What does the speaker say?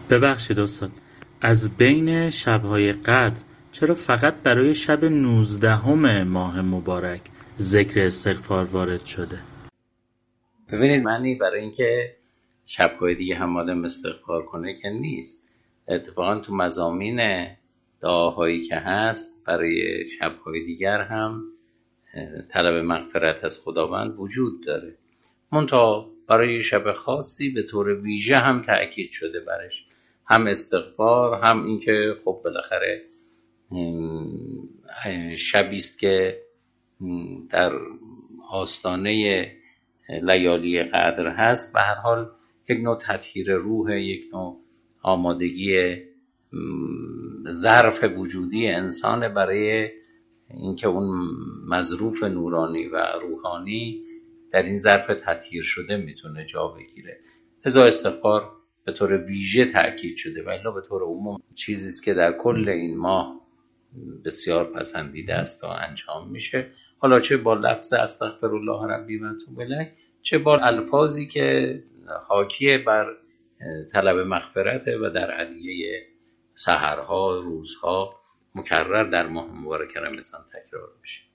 ببخشید استاد، از بین شب‌های قدر چرا فقط برای شب 19 ماه مبارک ذکر استغفار وارد شده؟ ببینید، معنی برای اینکه شب‌های دیگه هم آدم استغفار کنه که نیست. اتفاقا تو مضامین دعاهایی که هست برای شب‌های دیگر هم طلب مغفرت از خداوند وجود داره، منتها برای شب خاصی به طور ویژه هم تأکید شده برش، هم استغفار، هم اینکه خب بالاخره شبی است که در آستانه لیالی قدر هست. به هر حال یک نوع تطهیر روح، یک نوع آمادگی ظرف وجودی انسان برای اینکه اون مظروف نورانی و روحانی در این ظرف تطهیر شده میتونه جا بگیره. لذا استغفار به طور ویژه تأکید شده و الا به طور عموم چیزی است که در کل این ماه بسیار پسندیده است و انجام میشه، حالا چه با لفظ استغفرالله ربی و اتوب الیه، چه با الفاظی که حاکی بر طلب مغفرت و در عدیه سحرها، روزها مکرر در ماه مبارک رمضان تکرار میشه.